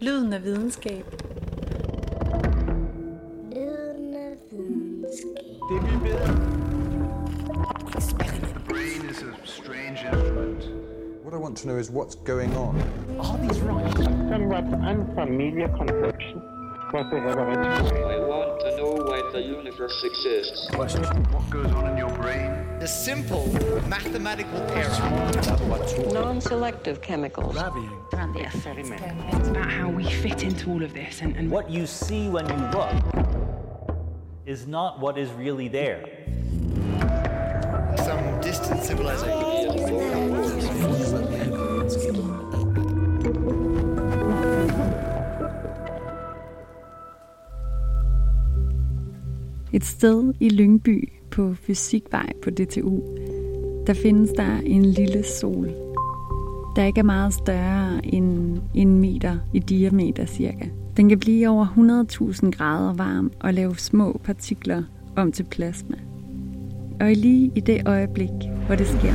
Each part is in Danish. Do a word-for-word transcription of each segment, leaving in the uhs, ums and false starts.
Lyden af videnskab. Lyden af videnskab. Det vi ved. The brain is a strange instrument. What I want to know is what's going on. Are these right? Somewhat unfamiliar conception, but they have a head. I want to know why the universe exists. Question. What goes on in your brain? The simple mathematical error. Non-selective chemicals. Grabbing. And the experiment. It's about how we fit into all of this. And, and what you see when you look is not what is really there. Some distant civilization. Et sted i Lyngby på Fysikvej på D T U, der findes der en lille sol, der ikke er meget større end en meter i diameter cirka. Den kan blive over hundrede tusind grader varm og lave små partikler om til plasma. Og lige i det øjeblik, hvor det sker,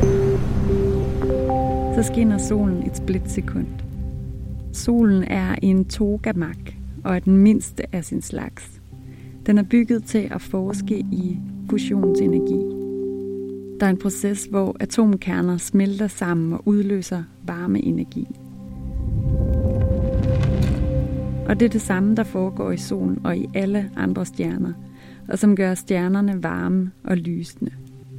så skinner solen et splitsekund. Solen er en tokamak og er den mindste af sin slags. Den er bygget til at forske i fusionsenergi. Der er en proces, hvor atomkerner smelter sammen og udløser varmeenergi. Og det er det samme, der foregår i solen og i alle andre stjerner, og som gør stjernerne varme og lysende.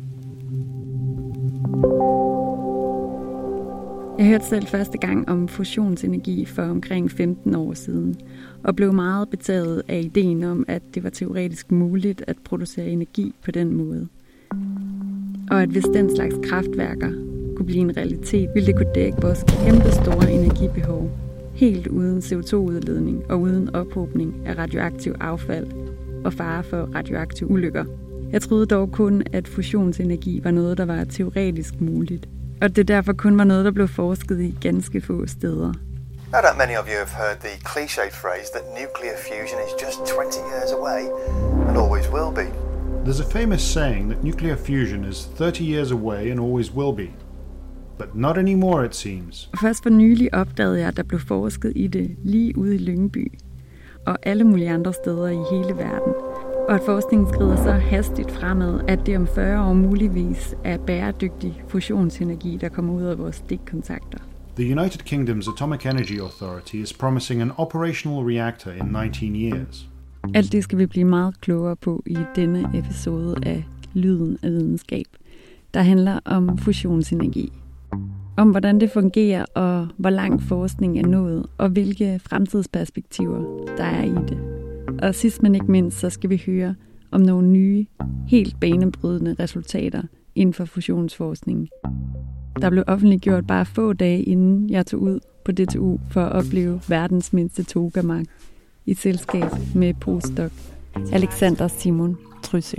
Jeg hørte selv første gang om fusionsenergi for omkring femten år siden, og blev meget betaget af ideen om, at det var teoretisk muligt at producere energi på den måde. Og at hvis den slags kraftværker kunne blive en realitet, ville det kunne dække vores kæmpe store energibehov, helt uden C O to udledning og uden ophobning af radioaktiv affald og fare for radioaktive ulykker. Jeg troede dog kun, at fusionsenergi var noget, der var teoretisk muligt, og det derfor kun var noget, der blev forsket i ganske få steder. No doubt many of you have heard the cliched phrase that nuclear fusion is just twenty years away and always will be. There's a famous saying that nuclear fusion is thirty years away and always will be. But not anymore, it seems. Først for nylig opdagede jeg, at der blev forsket i det lige ude i Lyngby og alle mulige andre steder i hele verden. Og at forskningen skrider så hastigt fremad, at det om fyrre år muligvis er bæredygtig fusionsenergi, der kommer ud af vores stikkontakter. The United Kingdom's Atomic Energy Authority is promising an operational reactor in nineteen years. Alt det skal vi blive meget klogere på i denne episode af Lyden af videnskab, der handler om fusionsenergi. Om hvordan det fungerer, og hvor langt forskning er nået, og hvilke fremtidsperspektiver der er i det. Og sidst men ikke mindst, så skal vi høre om nogle nye, helt banebrydende resultater inden for fusionsforskningen. Der blev offentliggjort bare få dage inden jeg tog ud på D T U for at opleve verdens mindste tokamak i selskab med postdoc Alexander Simon Trysø.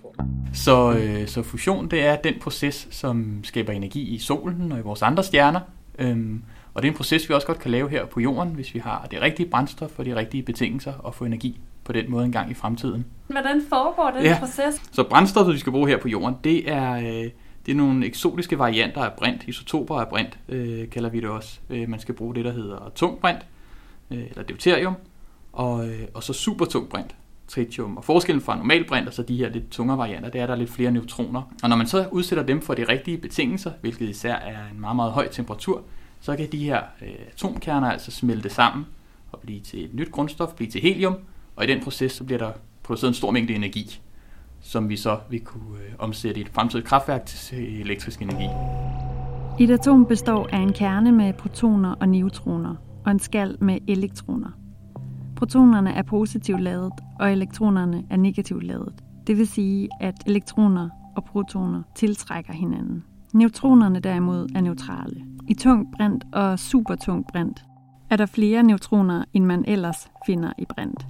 Så, øh, så fusion, det er den proces, som skaber energi i solen og i vores andre stjerner. Øhm, og det er en proces, vi også godt kan lave her på jorden, hvis vi har det rigtige brændstof og de rigtige betingelser og få energi på den måde engang i fremtiden. Hvordan foregår den ja. proces? Så brændstoffet, vi skal bruge her på jorden, det er, øh, det er nogle eksotiske varianter af brint, isotoper af brint, øh, kalder vi det også. Øh, man skal bruge det, der hedder tung brint, øh, eller deuterium, og, øh, og så supertung brint, tritium. Og forskellen fra normal brint og så de her lidt tungere varianter, det er, at der er lidt flere neutroner. Og når man så udsætter dem for de rigtige betingelser, hvilket især er en meget, meget høj temperatur, så kan de her øh, atomkerner altså smelte sammen og blive til et nyt grundstof, blive til helium, og i den proces så bliver der produceret en stor mængde energi, som vi så vil kunne øh, omsætte i et fremtidigt kraftværk til elektrisk energi. Et atom består af en kerne med protoner og neutroner, og en skal med elektroner. Protonerne er positivt ladet, og elektronerne er negativt ladet. Det vil sige, at elektroner og protoner tiltrækker hinanden. Neutronerne derimod er neutrale. I tung brint og supertung brint er der flere neutroner, end man ellers finder i brint.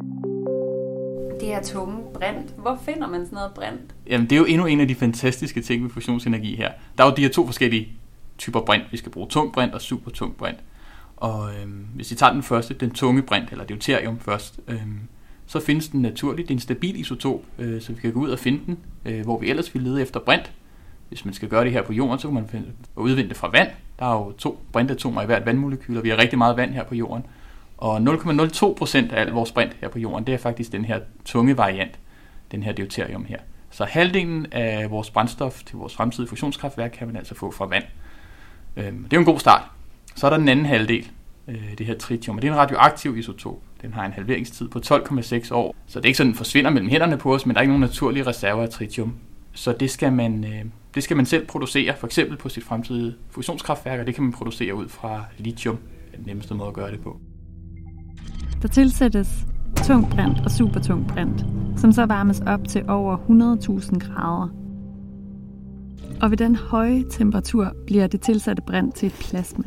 Det her tunge brint. Hvor finder man sådan noget brint? Jamen, det er jo endnu en af de fantastiske ting ved fusionsenergi her. Der er jo de her to forskellige typer brint. Vi skal bruge tung brint og supertung brint. Og øhm, hvis vi tager den første, den tunge brint, eller deuterium først, øhm, så findes den naturligt. Det er en stabil isotop, øh, så vi kan gå ud og finde den, øh, hvor vi ellers vil lede efter brint. Hvis man skal gøre det her på jorden, så kan man finde, udvinde det fra vand. Der er jo to brintatomer i hvert vandmolekyl, og vi har rigtig meget vand her på jorden. Og nul komma nul to procent af al vores brint her på jorden, det er faktisk den her tunge variant, den her deuterium her. Så halvdelen af vores brændstof til vores fremtidige fusionskraftværk kan man altså få fra vand. Det er jo en god start. Så er der den anden halvdel, det her tritium, og det er en radioaktiv isotop. Den har en halveringstid på tolv komma seks år, så det er ikke sådan, den forsvinder mellem hænderne på os, men der er ikke nogen naturlige reserver af tritium. Så det skal man, det skal man selv producere, for eksempel på sit fremtidige fusionskraftværk, og det kan man producere ud fra lithium. Det er den nemmeste måde at gøre det på. Der tilsættes tung brint og supertung brint, som så varmes op til over hundrede tusind grader. Og ved den høje temperatur bliver det tilsatte brint til et plasma.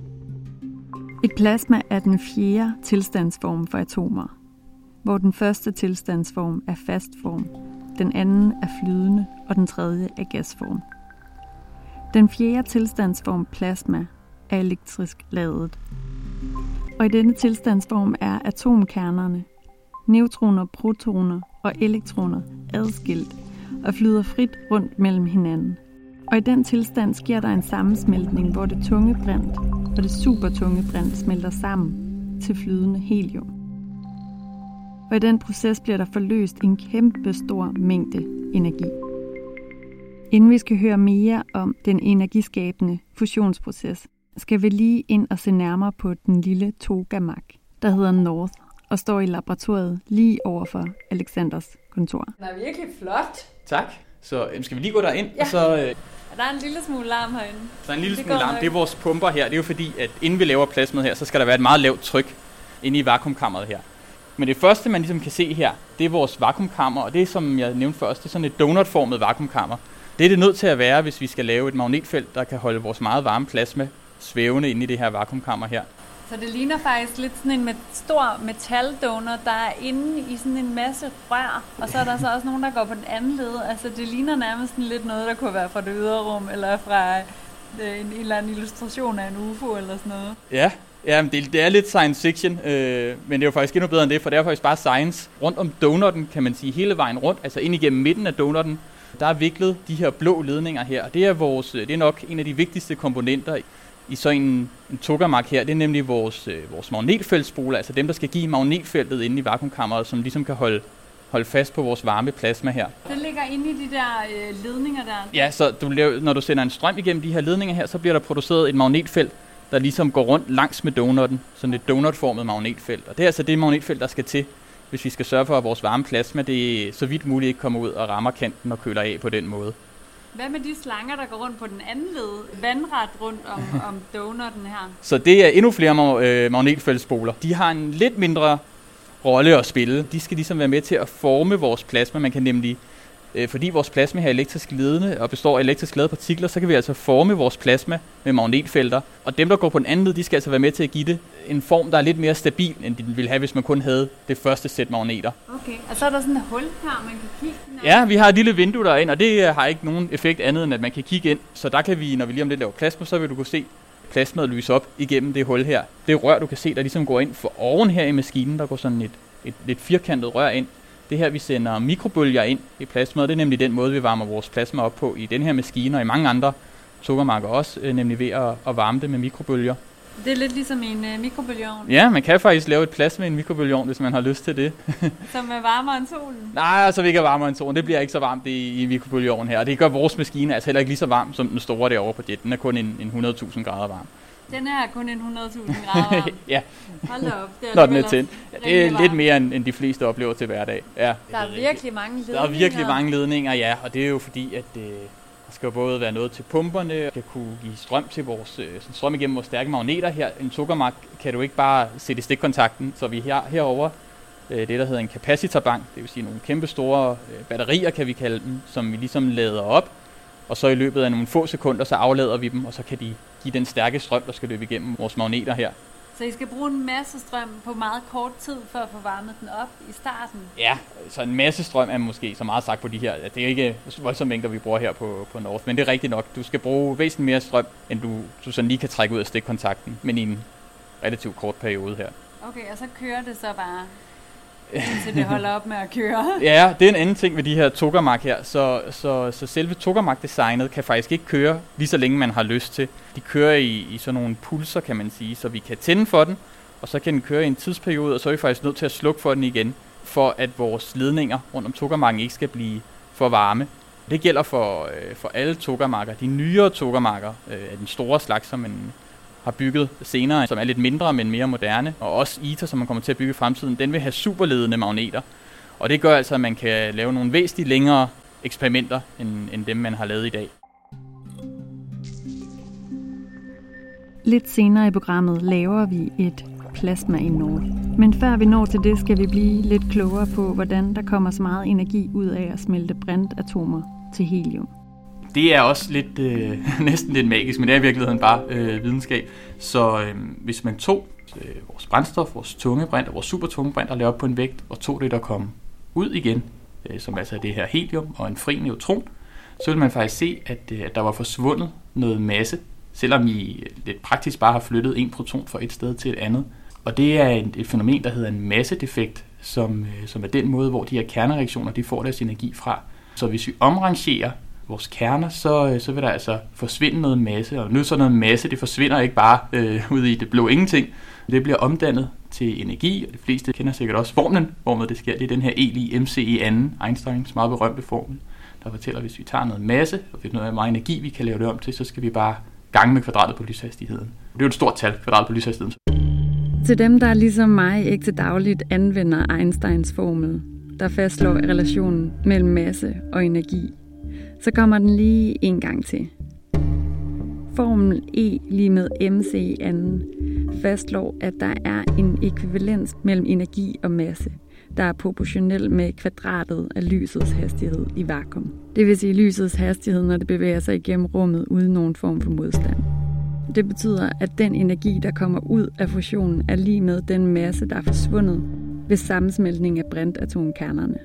Et plasma er den fjerde tilstandsform for atomer, hvor den første tilstandsform er fast form, den anden er flydende og den tredje er gasform. Den fjerde tilstandsform plasma er elektrisk ladet. Og i denne tilstandsform er atomkernerne, neutroner, protoner og elektroner adskilt og flyder frit rundt mellem hinanden. Og i den tilstand sker der en sammensmeltning, hvor det tunge brint og det supertunge brint smelter sammen til flydende helium. Og i den proces bliver der forløst en kæmpe stor mængde energi. Inden vi skal høre mere om den energiskabende fusionsproces, skal vi lige ind og se nærmere på den lille tokamak, der hedder North og står i laboratoriet lige over for Alexanders kontor. Den er virkelig flot. Tak. Så skal vi lige gå derind? Ja. Og så, øh, der er en lille smule larm herinde. Der er en lille det smule larm. Det er vores pumper her. Det er jo fordi, at inden vi laver plasmaet her, så skal der være et meget lavt tryk inde i vakuumkammeret her. Men det første, man ligesom kan se her, det er vores vakuumkammer, og det er, som jeg nævnte først, det er sådan et donutformet vakuumkammer. Det er det nødt til at være, hvis vi skal lave et magnetfelt, der kan holde vores meget varme plasma svævende inde i det her vakuumkammer her. Så det ligner faktisk lidt sådan en med stor metaldonut, der er inde i sådan en masse rør, og så er der så også nogen, der går på den anden led. Altså det ligner nærmest sådan lidt noget, der kunne være fra det ydre rum, eller fra en, en eller anden illustration af en U F O eller sådan noget. Ja, ja men det, det er lidt science fiction, øh, men det er jo faktisk endnu bedre end det, for det er faktisk bare science. Rundt om donutten, kan man sige, hele vejen rundt, altså ind igennem midten af donutten, der er viklet de her blå ledninger her, og det er, vores, det er nok en af de vigtigste komponenter i sådan en, en tokamak her. Det er nemlig vores, øh, vores magnetfeltspoler, altså dem, der skal give magnetfeltet inde i vakuumkammeret, som ligesom kan holde, holde fast på vores varme plasma her. Det ligger inde i de der øh, ledninger der? Ja, så du laver, når du sender en strøm igennem de her ledninger her, så bliver der produceret et magnetfelt, der ligesom går rundt langs med donutten, sådan et donutformet magnetfelt. Og det er altså det magnetfelt, der skal til, hvis vi skal sørge for, at vores varme plasma, det så vidt muligt ikke kommer ud og rammer kanten og køler af på den måde. Hvad med de slanger, der går rundt på den anden led, vandret rundt om, om donutten her? Så det er endnu flere øh, magnetfeltspoler. De har en lidt mindre rolle at spille. De skal ligesom være med til at forme vores plasma. Man kan nemlig, øh, fordi vores plasma er elektrisk ledende og består af elektrisk ladede partikler, så kan vi altså forme vores plasma med magnetfelter. Og dem, der går på den anden led, de skal altså være med til at give det en form, der er lidt mere stabil, end den ville have, hvis man kun havde det første sæt magneter. Okay, og så er der sådan et hul her, man kan kigge ind. Ja, vi har et lille vindue derind, og det har ikke nogen effekt andet, end at man kan kigge ind. Så der kan vi, når vi lige om lidt laver plasma, så vil du kunne se plasmaet lyse op igennem det hul her. Det rør, du kan se, der ligesom går ind for oven her i maskinen, der går sådan et, et lidt firkantet rør ind. Det her, vi sender mikrobølger ind i plasmaet, det er nemlig den måde, vi varmer vores plasma op på i den her maskine, og i mange andre tokamarker også, nemlig ved at, at varme det med mikrobølger. Det er lidt ligesom i en uh, mikrobølgeovn. Ja, man kan faktisk lave et plasma i en mikrobølgeovn, hvis man har lyst til det. Som er varmere end solen? Nej, altså vi ikke er varmere end solen. Det bliver ikke så varmt i, i mikrobølgeovnen her. Og det gør vores maskine altså heller ikke lige så varm som den store derovre på jet. Den er kun en, en hundrede tusind grader varm. Den er kun en hundrede tusind grader varm? Ja. Hold da op. Det er når den er tændt. Ja, det er varm. Lidt mere end, end de fleste oplever til hverdag. Ja. Der er virkelig mange ledninger. Der er virkelig mange ledninger, ja. Og det er jo fordi, at... Øh, Der skal jo både være noget til pumperne, kan kunne give strøm til vores strøm igennem vores stærke magneter her. En tokamak kan du ikke bare sætte i stikkontakten, så vi her herover det der hedder en capacitorbank, det vil sige nogle kæmpe store batterier kan vi kalde dem, som vi ligesom lader op, og så i løbet af nogle få sekunder så aflader vi dem, og så kan de give den stærke strøm, der skal løbe igennem vores magneter her. Så I skal bruge en masse strøm på meget kort tid for at få varmet den op i starten? Ja, så en masse strøm er måske så meget sagt på de her. Det er ikke voldsomme mængder, vi bruger her på, på North, men det er rigtigt nok. Du skal bruge væsentligt mere strøm, end du, du sådan lige kan trække ud af stikkontakten, men i en relativt kort periode her. Okay, og så kører det så bare, indtil det holder op med at køre? Ja, det er en anden ting ved de her tokamak her. Så, så, så selve tokamak-designet kan faktisk ikke køre lige så længe man har lyst til. De kører i, i sådan nogle pulser, kan man sige, så vi kan tænde for den, og så kan den køre i en tidsperiode, og så er vi faktisk nødt til at slukke for den igen, for at vores ledninger rundt om Toggermarken ikke skal blive for varme. Det gælder for, øh, for alle Toggermarker. De nyere Toggermarker øh, er den store slags, som man har bygget senere, som er lidt mindre, men mere moderne. Og også I T A, som man kommer til at bygge i fremtiden, den vil have superledende magneter. Og det gør altså, at man kan lave nogle væsentligt længere eksperimenter, end, end dem, man har lavet i dag. Lidt senere i programmet laver vi et plasma-indår. Men før vi når til det, skal vi blive lidt klogere på, hvordan der kommer så meget energi ud af at smelte brintatomer til helium. Det er også lidt, øh, næsten lidt magisk, men det er i virkeligheden bare øh, videnskab. Så øh, hvis man tog øh, vores brændstof, vores tunge brint og vores supertunge brint og lavede op på en vægt, og tog det, der kom ud igen, øh, som altså er det her helium og en fri neutron, så vil man faktisk se, at, øh, at der var forsvundet noget masse, selvom I lidt praktisk bare har flyttet en proton fra et sted til et andet. Og det er et, et fænomen, der hedder en massedefekt, som, øh, som er den måde, hvor de her kernereaktioner de får deres energi fra. Så hvis vi omrangerer vores kerner, så, så vil der altså forsvinde noget masse. Og nu så noget masse, det forsvinder ikke bare øh, ud i det blå ingenting. Det bliver omdannet til energi, og de fleste kender sikkert også formlen, hvormed det sker. Det er den her E lig M C E anden, Einsteins meget berømte formel, der fortæller, at hvis vi tager noget masse, og vi noget meget energi, vi kan lave det om til, så skal vi bare gange med kvadratet på lyshastigheden. Det er jo et stort tal, kvadratet på lyshastigheden. Til dem, der ligesom mig ikke til dagligt anvender Einsteins formel, der fastslår relationen mellem masse og energi, så kommer den lige en gang til. Formel E lige med M C anden fastslår, at der er en ekvivalens mellem energi og masse, der er proportionel med kvadratet af lysets hastighed i vakuum. Det vil sige lysets hastighed, når det bevæger sig igennem rummet uden nogen form for modstand. Det betyder, at den energi, der kommer ud af fusionen, er lige med den masse, der er forsvundet ved sammensmeltning af brintatomkernerne.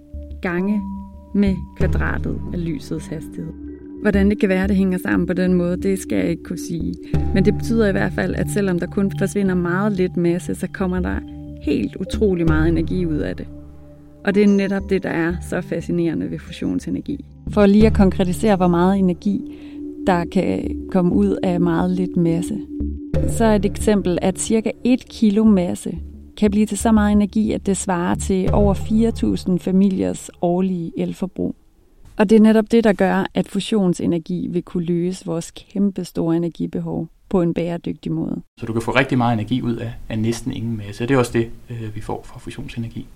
Gange med kvadratet af lysets hastighed. Hvordan det kan være, at det hænger sammen på den måde, det skal jeg ikke kunne sige. Men det betyder i hvert fald, at selvom der kun forsvinder meget lidt masse, så kommer der helt utrolig meget energi ud af det. Og det er netop det, der er så fascinerende ved fusionsenergi. For lige at konkretisere, hvor meget energi, der kan komme ud af meget lidt masse, så er et eksempel, at cirka et kilo masse kan blive til så meget energi, at det svarer til over fire tusind familiers årlige elforbrug. Og det er netop det, der gør, at fusionsenergi vil kunne løse vores kæmpe store energibehov på en bæredygtig måde. Så du kan få rigtig meget energi ud af, af næsten ingen masse. Det er også det, øh, vi får fra fusionsenergi.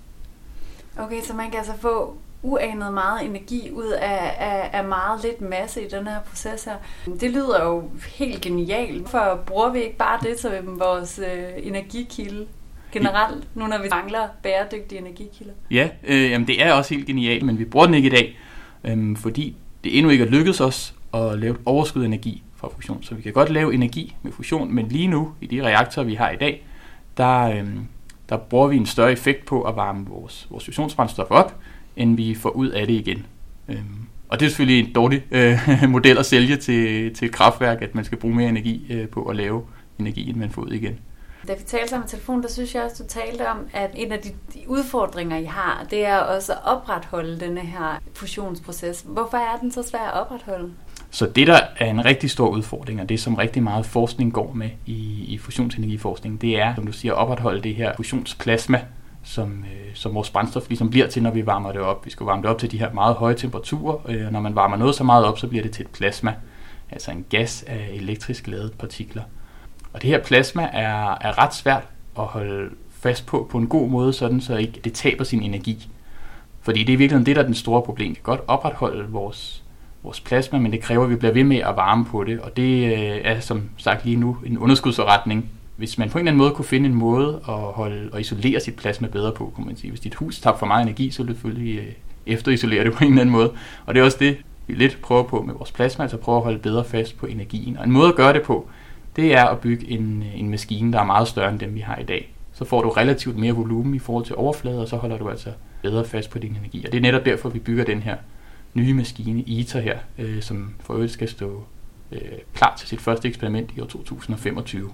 Okay, så man kan altså få uanet meget energi ud af, af, af meget lidt masse i den her proces her. Det lyder jo helt genialt. Hvorfor bruger vi ikke bare det til vores øh, energikilde generelt, nu når vi mangler bæredygtige energikilder? Ja, øh, jamen det er også helt genialt, men vi bruger den ikke i dag, øh, fordi det endnu ikke er lykkedes os at lave et overskud energi fra fusion. Så vi kan godt lave energi med fusion, men lige nu, i de reaktorer, vi har i dag, der, øh, der bruger vi en større effekt på at varme vores, vores fusionsbrændstof op, end vi får ud af det igen. Øhm, og det er selvfølgelig en dårlig øh, model at sælge til, til et kraftværk, at man skal bruge mere energi øh, på at lave energi, end man får ud igen. Da vi talte sammen med telefonen, der synes jeg også, du talte om, at en af de, de udfordringer, I har, det er også at opretholde denne her fusionsproces. Hvorfor er den så svær at opretholde? Så det, der er en rigtig stor udfordring, og det som rigtig meget forskning går med i, i fusionsenergiforskning, det er, som du siger, at opretholde det her fusionsplasma, som, øh, som vores brændstof ligesom bliver til, når vi varmer det op. Vi skal varme det op til de her meget høje temperaturer, og øh, når man varmer noget så meget op, så bliver det til et plasma, altså en gas af elektrisk ladede partikler. Og det her plasma er, er ret svært at holde fast på på en god måde, sådan så ikke det taber sin energi. Fordi det er virkelig det, der er den store problem. Vi kan godt opretholde vores, vores plasma, men det kræver, at vi bliver ved med at varme på det, og det øh, er som sagt lige nu en underskudsforretning. Hvis man på en eller anden måde kunne finde en måde at holde og isolere sit plasma bedre på, kunne man sige. Hvis dit hus tager for meget energi, så vil det selvfølgelig øh, efterisolere det på en eller anden måde. Og det er også det, vi lidt prøver på med vores plasma, altså prøve at holde bedre fast på energien. Og en måde at gøre det på, det er at bygge en, en maskine, der er meget større end dem, vi har i dag. Så får du relativt mere volumen i forhold til overflade, og så holder du altså bedre fast på din energi. Og det er netop derfor, vi bygger den her nye maskine, I T A her, øh, som for øvrigt skal stå øh, klar til sit første eksperiment i år to tusind og femogtyve.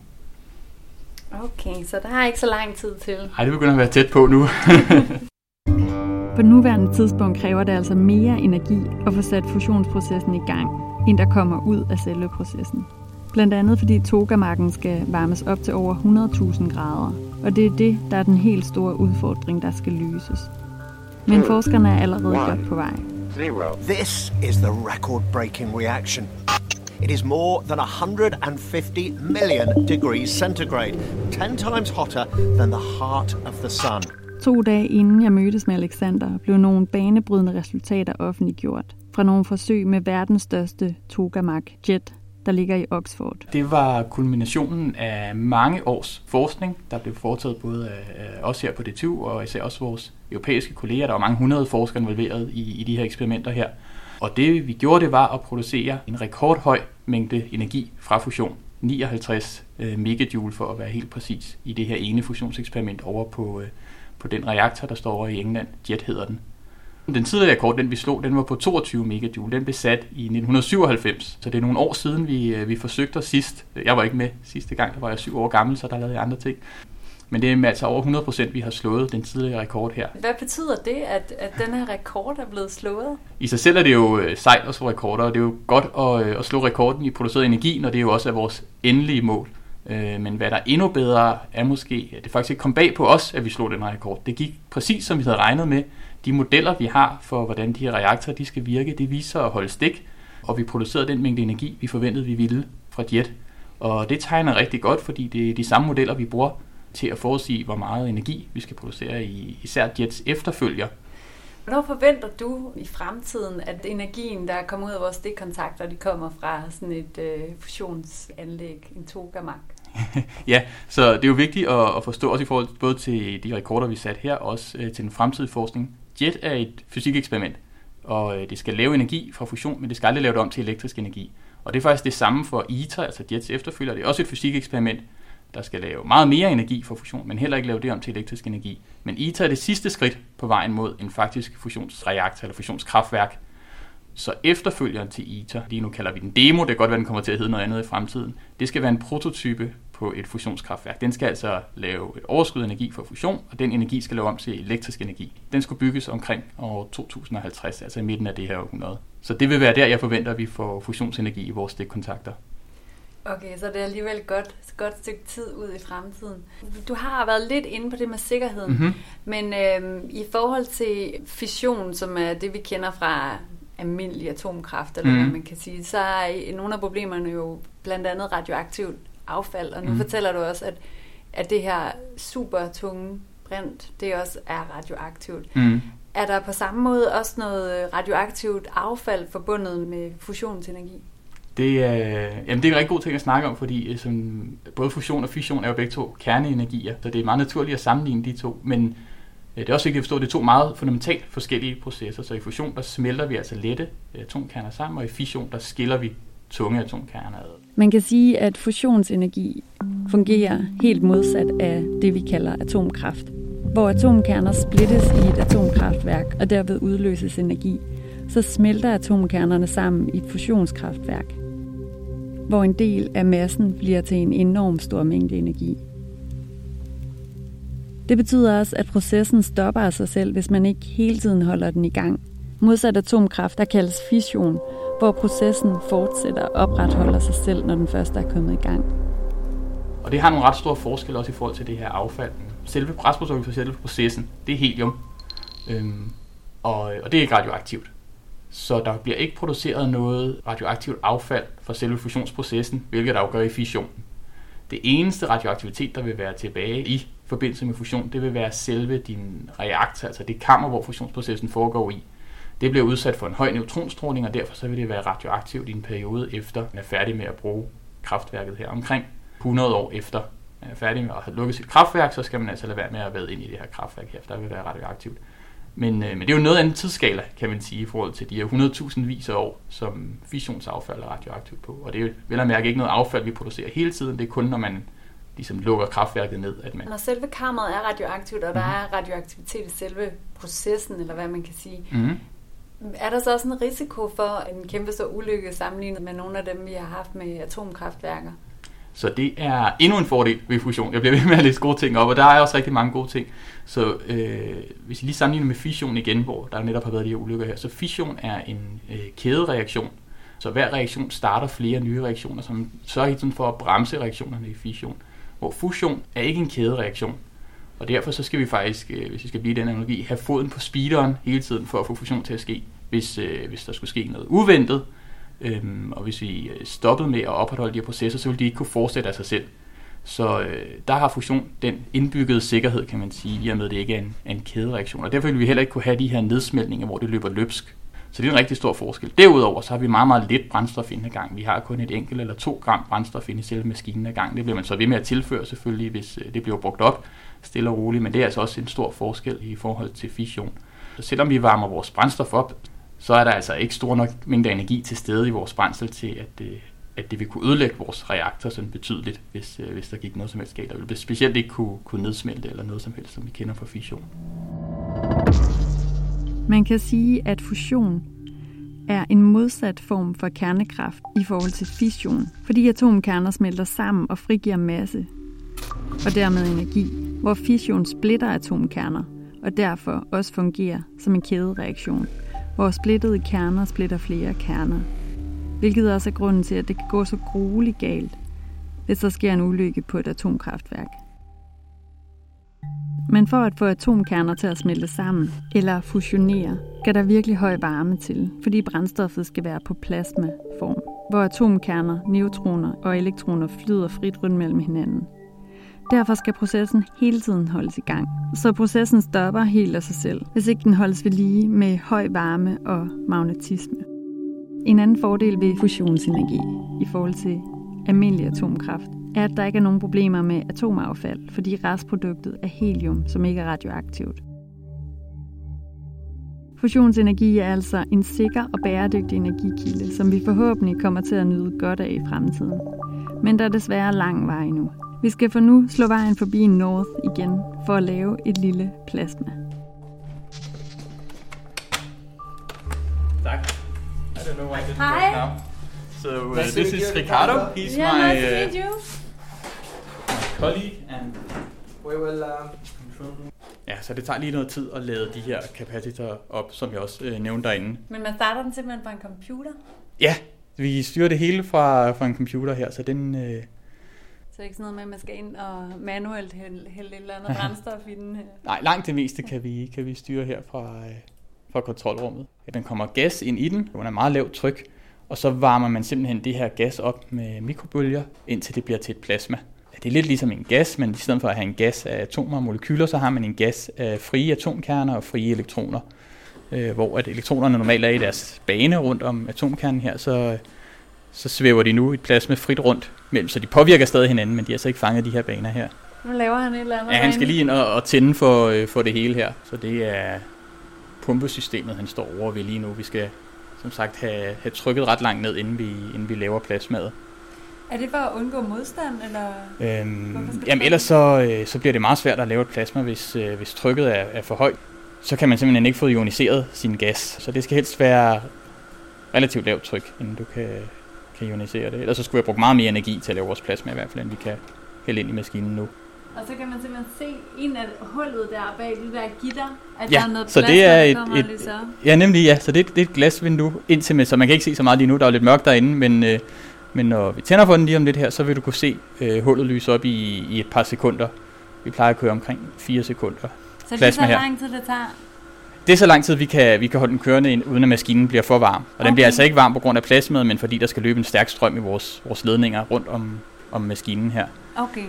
Okay, så der er ikke så lang tid til. Nej, det begynder at være tæt på nu. På nuværende tidspunkt kræver det altså mere energi at få sat fusionsprocessen i gang, end der kommer ud af selve processen. Blandt andet fordi Tokamarken skal varmes op til over hundrede tusind grader. Og det er det, der er den helt store udfordring, der skal løses. Men forskerne er allerede godt på vej. This is the record-breaking reaction. It is more than one hundred fifty million degrees centigrade, ten times hotter than the heart of the sun. To dage inden jeg mødtes med Alexander, blev nogle banebrydende resultater offentliggjort fra nogle forsøg med verdens største Tokamak jet, der ligger i Oxford. Det var kulminationen af mange års forskning, der blev foretaget både af os her på D T U og især også vores europæiske kolleger. Der var mange hundrede forskere involveret i, i de her eksperimenter her. Og det vi gjorde, det var at producere en rekordhøj mængde energi fra fusion. nioghalvtreds øh, megajoule for at være helt præcis i det her ene fusionseksperiment over på, øh, på den reaktor, der står over i England. Jet hedder den. Den tidligere rekord, den vi slog, den var på toogtyve megajoule. Den blev sat i nitten syvoghalvfems, så det er nogle år siden, vi, vi forsøgte os sidst. Jeg var ikke med sidste gang, der var jeg syv år gammel, så der lavede jeg andre ting. Men det er med altså over hundrede procent, vi har slået den tidligere rekord her. Hvad betyder det, at, at den her rekord er blevet slået? I sig selv er det jo sejt at slå rekorder, og det er jo godt at, at slå rekorden i produceret energi, når det jo også er vores endelige mål. Men hvad der er endnu bedre, er måske, at det faktisk ikke kom bag på os, at vi slog den her rekord. Det gik præcis, som vi havde regnet med. De modeller, vi har for, hvordan de her reaktorer de skal virke, det viser at holde stik, og vi producerede den mængde energi, vi forventede, vi ville fra jet. Og det tegner rigtig godt, fordi det er de samme modeller, vi bruger til at forudsige, hvor meget energi vi skal producere i især jets efterfølger. Hvornår forventer du i fremtiden, at energien, der kommer ud af vores stikkontakter, de kommer fra sådan et øh, fusionsanlæg, en Tokamak? Ja, så det er jo vigtigt at, at forstå også i forhold både til de rekorder, vi satte her, og også øh, til den fremtidige forskning. Jet er et fysikeksperiment, og øh, det skal lave energi fra fusion, men det skal aldrig lave det om til elektrisk energi. Og det er faktisk det samme for ITER, altså Jets efterfølger. Det er også et fysikeksperiment, der skal lave meget mere energi fra fusion, men heller ikke lave det om til elektrisk energi. Men ITER er det sidste skridt på vejen mod en faktisk fusionsreaktor eller fusionskraftværk. Så efterfølgeren til ITER, lige nu kalder vi den demo, det kan godt være, den kommer til at hedde noget andet i fremtiden, det skal være en prototype på et fusionskraftværk. Den skal altså lave et overskud af energi fra fusion, og den energi skal lave om til elektrisk energi. Den skulle bygges omkring år to tusind og halvtreds, altså i midten af det her århundrede. Så det vil være der, jeg forventer, at vi får fusionsenergi i vores stikkontakter. Okay, så det er alligevel et godt, godt stykke tid ud i fremtiden. Du har været lidt inde på det med sikkerheden, mm-hmm. men øhm, i forhold til fission, som er det, vi kender fra almindelig atomkraft, eller mm. hvad man kan sige, så er nogle af problemerne jo blandt andet radioaktivt affald, og nu mm. fortæller du også, at, at det her super tunge brint, det også er radioaktivt. Mm. Er der på samme måde også noget radioaktivt affald forbundet med fusionsenergi? Det er, jamen det er en rigtig god ting at snakke om, fordi som, både fusion og fission er jo begge to kerneenergier, så det er meget naturligt at sammenligne de to, men det er også vigtigt at forstå, at det er to meget fundamentalt forskellige processer. Så i fusion, der smelter vi altså lette atomkerner sammen, og i fission, der skiller vi tunge atomkerner ad. Man kan sige, at fusionsenergi fungerer helt modsat af det, vi kalder atomkraft, hvor atomkerner splittes i et atomkraftværk, og derved udløses energi. Så smelter atomkernerne sammen i et fusionskraftværk, hvor en del af massen bliver til en enorm stor mængde energi. Det betyder også, at processen stopper af sig selv, hvis man ikke hele tiden holder den i gang. Modsat atomkraft, der kaldes fission, hvor processen fortsætter og opretholder sig selv, når den først er kommet i gang. Og det har nogle ret store forskelle også i forhold til det her affald. Selve restproduktet for selve processen, det er helium, øhm, og, og det er ikke radioaktivt. Så der bliver ikke produceret noget radioaktivt affald fra selve fusionsprocessen, hvilket afgør i fission. Det eneste radioaktivitet, der vil være tilbage i forbindelse med fusion, det vil være selve din reaktor, altså det kammer, hvor fusionsprocessen foregår i. Det bliver udsat for en høj neutronstråling, og derfor så vil det være radioaktivt i en periode efter, man er færdig med at bruge kraftværket her. Omkring hundrede år efter man er færdig med at have lukket sit kraftværk, så skal man altså lade være med at vade ind i det her kraftværk her, for der vil være radioaktivt. Men, øh, men det er jo noget andet tidsskala, kan man sige, i forhold til de her hundrede tusind vis af år, som fissionsaffald er radioaktivt på. Og det er jo vel at mærke ikke noget affald, vi producerer hele tiden. Det er kun, når man ligesom lukker kraftværket ned, at man... Når selve kammeret er radioaktivt, og mm-hmm. der er radioaktivitet i selve processen, eller hvad man kan sige, mm-hmm. er der så også en risiko for en kæmpe så ulykke sammenlignet med nogle af dem, vi har haft med atomkraftværker? Så det er endnu en fordel ved fusion. Jeg bliver ved med at læse gode ting op, og der er også rigtig mange gode ting. Så øh, hvis I lige sammenligner med fission igen, hvor der netop har været de her ulykker her, så fission er en øh, kædereaktion, Så hver reaktion starter flere nye reaktioner, som sørger sådan for at bremse reaktionerne i fission. Hvor fusion er ikke en kædereaktion. Og derfor så skal vi faktisk, hvis vi skal blive den analogi, have foden på speederen hele tiden for at få fusion til at ske. Hvis, øh, hvis der skulle ske noget uventet, øhm, og hvis vi stoppede med at opretholde de her processer, så ville de ikke kunne fortsætte af sig selv. Så øh, der har fusion den indbyggede sikkerhed, kan man sige, i og med, at det ikke er en, en kædereaktion. Og derfor vil vi heller ikke kunne have de her nedsmeltninger, hvor det løber løbsk. Så det er en rigtig stor forskel. Derudover så har vi meget, meget lidt brændstof inde ad gang. Vi har kun et enkelt eller to gram brændstof inde i selve maskinen ad gang. Det bliver man så ved med at tilføre selvfølgelig, hvis det bliver brugt op stille og roligt. Men det er altså også en stor forskel i forhold til fission. Så selvom vi varmer vores brændstof op, så er der altså ikke stor nok mængde energi til stede i vores brændsel til, at, at det vil kunne ødelægge vores reaktor sådan betydeligt, hvis, hvis der gik noget som helst galt. Der vil specielt ikke kunne, kunne nedsmelte eller noget som helst, som vi kender fra fission. Man kan sige, at fusion er en modsat form for kernekraft i forhold til fission, fordi atomkerner smelter sammen og frigiver masse, og dermed energi, hvor fission splitter atomkerner, og derfor også fungerer som en kædereaktion, hvor splittede kerner splitter flere kerner, hvilket også er grunden til, at det kan gå så grueligt galt, hvis der sker en ulykke på et atomkraftværk. Men for at få atomkerner til at smelte sammen eller fusionere, skal der virkelig høj varme til, fordi brændstoffet skal være på plasmaform, hvor atomkerner, neutroner og elektroner flyder frit rundt mellem hinanden. Derfor skal processen hele tiden holdes i gang, så processen stopper helt af sig selv, hvis ikke den holdes ved lige med høj varme og magnetisme. En anden fordel ved fusionsenergi i forhold til almindelig atomkraft er, at der ikke er nogen problemer med atomaffald, fordi restproduktet er helium, som ikke er radioaktivt. Fusionsenergi er altså en sikker og bæredygtig energikilde, som vi forhåbentlig kommer til at nyde godt af i fremtiden. Men der er desværre lang vej nu. Vi skal for nu slå vejen forbi North igen for at lave et lille plasma. Tak. I don't know why I didn't Hi. work now. So uh, Nice this to is meet you, Ricardo. Ricardo. He's Yeah, my, nice to uh, meet you. my colleague and We will uh, ja, så det tager lige noget tid at lade de her kapacitorer op, som jeg også øh, nævnte derinde. Men man starter den simpelthen fra en computer? Ja, vi styrer det hele fra, fra en computer her, så den... Øh... Så ikke sådan noget med, at man skal ind og manuelt hælde, hælde et eller andet brændstof i den? Nej, langt det meste kan vi, kan vi styre her fra, øh, fra kontrolrummet. Ja, den kommer gas ind i den, under meget lavt tryk, og så varmer man simpelthen det her gas op med mikrobølger, indtil det bliver til et plasma. Det er lidt ligesom en gas, men i stedet for at have en gas af atomer og molekyler, så har man en gas af frie atomkerner og frie elektroner. Øh, hvor at elektronerne normalt er i deres bane rundt om atomkernen her, så, så svæver de nu et plasma frit rundt mellem, så de påvirker stadig hinanden, men de har så ikke fanget de her baner her. Nu laver han et eller andet. Ja, han skal lige ind og, og tænde for, øh, for det hele her, så det er pumpesystemet, han står over ved lige nu. Vi skal som sagt have, have trykket ret langt ned, inden vi, inden vi laver plasmaet. Er det for at undgå modstand, eller? Øhm, jamen ellers så, øh, så bliver det meget svært at lave et plasma, hvis, øh, hvis trykket er, er for højt. Så kan man simpelthen ikke få ioniseret sin gas. Så det skal helst være relativt lavt tryk, inden du kan, kan ionisere det. Ellers så skulle jeg bruge meget mere energi til at lave vores plasma i hvert fald, end vi kan hælde ind i maskinen nu. Og så kan man simpelthen se ind af hullet der bag det der gitter, at ja, der er noget så plasma, det er der et, kommer et, lidt så. Ja, nemlig ja. Så det, det er et glasvindue indtil med, så man kan ikke se så meget lige nu. Der er lidt mørkt derinde, men... Øh, Men når vi tænder for den lige om lidt her, så vil du kunne se øh, hullet lyse op i, i et par sekunder. Vi plejer at køre omkring fire sekunder. Så det er så lang tid, det tager? Det er så lang tid, vi kan, vi kan holde den kørende, ind, uden at maskinen bliver for varm. Og okay. Den bliver altså ikke varm på grund af plasmaet, men fordi der skal løbe en stærk strøm i vores, vores ledninger rundt om, om maskinen her. Okay.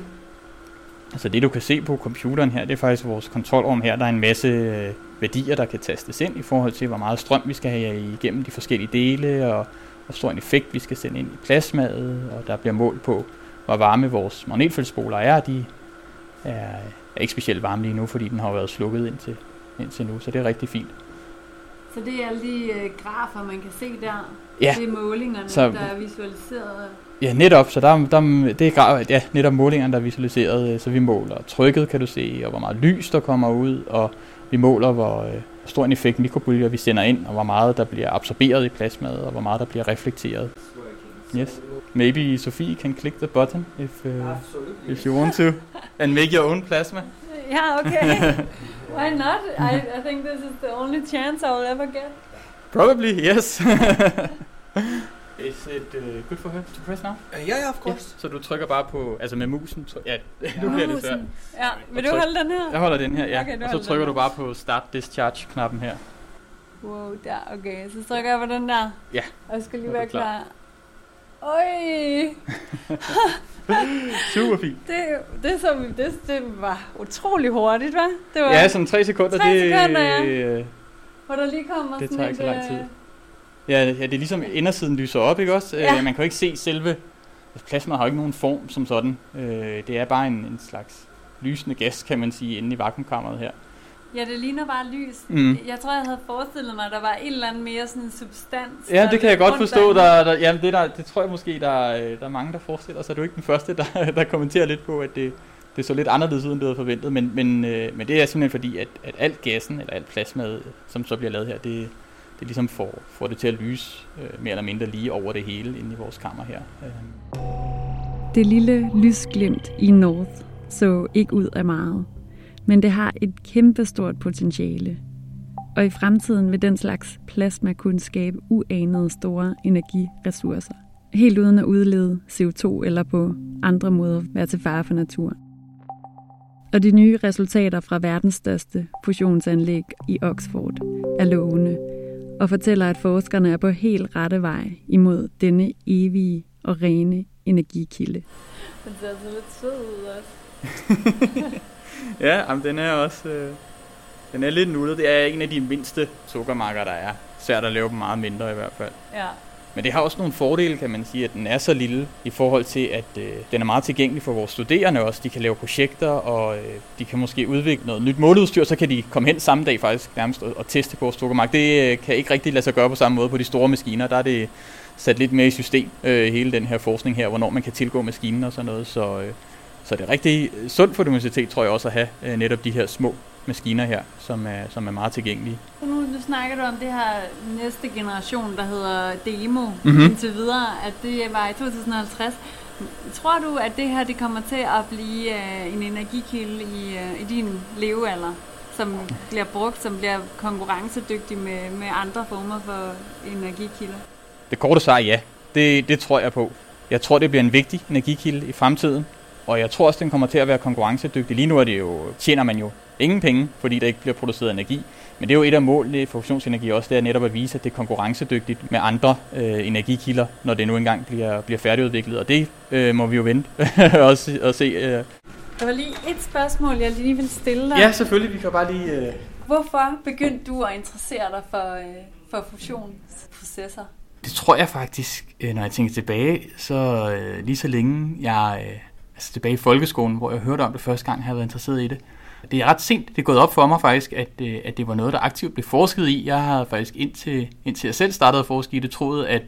Altså det, du kan se på computeren her, det er faktisk vores kontrolrum her. Der er en masse øh, værdier, der kan tastes ind i forhold til, hvor meget strøm vi skal have igennem de forskellige dele, og hvor stor en effekt vi skal sende ind i plasmaet, og der bliver målt på, hvor varme vores magnetfeltspoler er. De er, er ikke specielt varme lige nu, fordi den har været slukket indtil, indtil nu, så det er rigtig fint. Så det er alle de øh, grafer, man kan se der? Ja. Det er målingerne, så, der er visualiseret? Ja, netop. Så der, der, det er graf, ja, netop målingerne, der er visualiseret. Så vi måler trykket, kan du se, og hvor meget lys, der kommer ud, og vi måler, hvor øh, stor en effekt mikrobølger vi sender ind, og hvor meget der bliver absorberet i plasmaet, og hvor meget der bliver reflekteret. Yes. Maybe Sophie can click the button if, uh, if you want to, and make your own plasma. Yeah, okay. Why not? I, I think this is the only chance I will ever get. Probably, yes. Is it uh, good for her to press now? Uh, yeah, yeah, of course. Ja, så du trykker bare på, altså med musen, tryk, ja, nu bliver det svært. Ja, vil du tryk, holde den her? Jeg holder den her, ja. Okay, og så trykker du bare på Start Discharge-knappen her. Wow, der, okay. Så trykker jeg på den der. Ja. Og jeg skal lige være klar. Øj! Super fint. Det, det, så, det, det var utrolig hurtigt, hva'? Det var ja, sådan tre sekunder. Tre det, sekunder, ja. Hvor der lige kommer det sådan tager ikke så lang tid. Øh... Ja, ja, det er ligesom indersiden lyser op, ikke også? Ja. Øh, man kan jo ikke se selve... Altså, plasma har jo ikke nogen form som sådan. Øh, det er bare en, en slags lysende gas, kan man sige, inde i vakuumkammeret her. Ja, det ligner bare lys. Mm. Jeg tror, jeg havde forestillet mig, at der var en eller anden mere sådan substans. Ja, det kan jeg godt forstå. Der, der, jamen, det, der, det tror jeg måske, der, der er mange, der forestiller sig. Du er ikke den første, der, der kommenterer lidt på, at det, det så lidt anderledes ud, end det havde forventet. Men, men, øh, men det er simpelthen fordi, at, at alt gassen, eller alt plasmaet, som så bliver lavet her, det, det ligesom får, får det til at lyse øh, mere eller mindre lige over det hele inde i vores kammer her. Det lille lysglimt i North så ikke ud af meget. Men det har et kæmpestort potentiale. Og i fremtiden vil den slags plasma kunne skabe uanede store energiressourcer. Helt uden at udlede C O to eller på andre måder være til fare for naturen. Og de nye resultater fra verdens største fusionsanlæg i Oxford er lovende og fortæller, at forskerne er på helt rette vej imod denne evige og rene energikilde. Den ser altså lidt sød ud også. Ja, jamen, den er også øh, den er lidt nuttet. Det er en af de mindste sukkermarker, der er. Svært at lave dem meget mindre i hvert fald. Ja. Men det har også nogle fordele, kan man sige, at den er så lille i forhold til, at øh, den er meget tilgængelig for vores studerende også. De kan lave projekter, og øh, de kan måske udvikle noget nyt måleudstyr, så kan de komme hen samme dag faktisk nærmest og, og teste på vores sukkermark. Det øh, kan ikke rigtig lade sig gøre på samme måde på de store maskiner. Der er det sat lidt mere i system, øh, hele den her forskning her, hvornår man kan tilgå maskinen og sådan noget. Så, øh, så det er rigtig sundt for et universitet, tror jeg også, at have øh, netop de her små maskiner her, som er, som er meget tilgængelige. Nu, nu snakker du om det her næste generation, der hedder Demo, mm-hmm. indtil videre, at det var i to tusind og halvtreds. Tror du, at det her det kommer til at blive uh, en energikilde i, uh, i din levealder, som bliver brugt, som bliver konkurrencedygtig med, med andre former for energikilder? Det korte svar er ja. Det, det tror jeg på. Jeg tror, det bliver en vigtig energikilde i fremtiden, og jeg tror også, den kommer til at være konkurrencedygtig. Lige nu er det jo, tjener man jo ingen penge, fordi der ikke bliver produceret energi. Men det er jo et af målene for fusionsenergi også, det er netop at vise, at det er konkurrencedygtigt med andre øh, energikilder, når det nu engang bliver, bliver færdigudviklet. Og det øh, må vi jo vente også og se. Øh. Der var lige et spørgsmål, jeg lige vil stille dig. Ja, selvfølgelig. Vi kan bare lige... Øh... Hvorfor begyndte du at interessere dig for, øh, for fusionsprocesser? Det tror jeg faktisk, øh, når jeg tænker tilbage, så øh, lige så længe jeg... Øh, altså tilbage i folkeskolen, hvor jeg hørte om det første gang, har jeg været interesseret i det. Det er ret sent, det er gået op for mig faktisk, at, at det var noget, der aktivt blev forsket i. Jeg havde faktisk indtil, indtil jeg selv startede at forske i det, troede, at,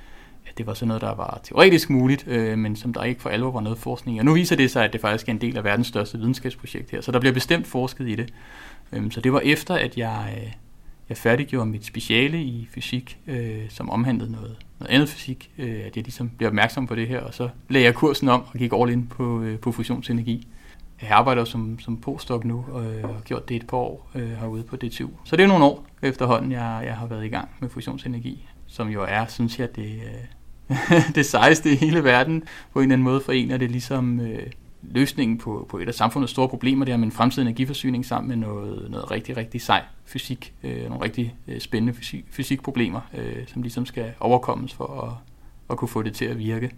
at det var sådan noget, der var teoretisk muligt, men som der ikke for alvor var noget forskning. Og nu viser det sig, at det faktisk er en del af verdens største videnskabsprojekt her, så der bliver bestemt forsket i det. Så det var efter, at jeg, jeg færdiggjorde mit speciale i fysik, som omhandlede noget, noget andet fysik, at jeg ligesom blev opmærksom på det her, og så lagde jeg kursen om og gik all in på, på fusionsenergi. Jeg arbejder som, som postdoc nu, og har gjort det et par år øh, herude på D T U. Så det er nogle år efterhånden, jeg, jeg har været i gang med fusionsenergi, som jo er, synes jeg, det, øh, det sejeste i hele verden. På en eller anden måde forener det ligesom øh, løsningen på, på et af samfundets store problemer, det er med en fremtidig energiforsyning sammen med noget, noget rigtig, rigtig sej fysik. Øh, nogle rigtig øh, spændende fysik, fysikproblemer, øh, som ligesom skal overkommes for at, at kunne få det til at virke.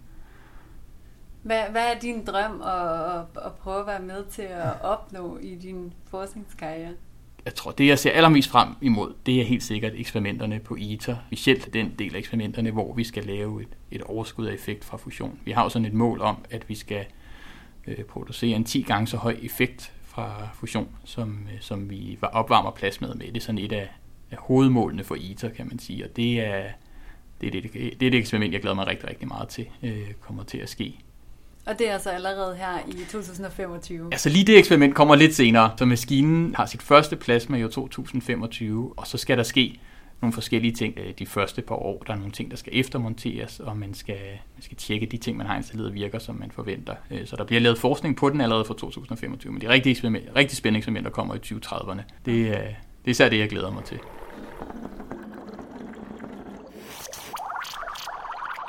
Hvad, hvad er din drøm at, at, at prøve at være med til at opnå i din forskningskarriere? Jeg tror, det jeg ser allermest frem imod, det er helt sikkert eksperimenterne på ITER. Specielt den del af eksperimenterne, hvor vi skal lave et, et overskud af effekt fra fusion. Vi har jo sådan et mål om, at vi skal øh, producere en ti gange så høj effekt fra fusion, som, øh, som vi opvarmer plasmaet med. Det er sådan et af, af hovedmålene for ITER, kan man sige. Og det er det, er det, det, er det eksperiment, jeg glæder mig rigtig, rigtig meget til, øh, kommer til at ske. Og det er altså allerede her i to tusind femogtyve? Altså lige det eksperiment kommer lidt senere, så maskinen har sit første plasma i år to tusind femogtyve, og så skal der ske nogle forskellige ting de første par år. Der er nogle ting, der skal eftermonteres, og man skal, man skal tjekke de ting, man har installeret virker, som man forventer. Så der bliver lavet forskning på den allerede fra to tusind femogtyve, men de rigtig, rigtig spændende eksperimenter kommer i tyve trediverne. Det, det er især det, jeg glæder mig til.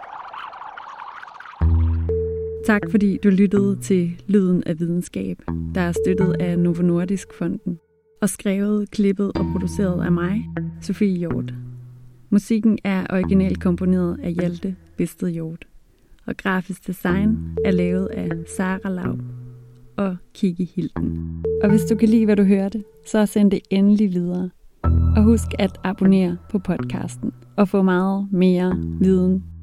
Tak fordi du lyttede til Lyden af Videnskab, der er støttet af Novo Nordisk Fonden, og skrevet, klippet og produceret af mig, Sofie Hjort. Musikken er originalt komponeret af Hjalte Bisted Hjort, og grafisk design er lavet af Sara Laub og Kiki Hilden. Og hvis du kan lide, hvad du hørte, så send det endelig videre. Og husk at abonnere på podcasten og få meget mere viden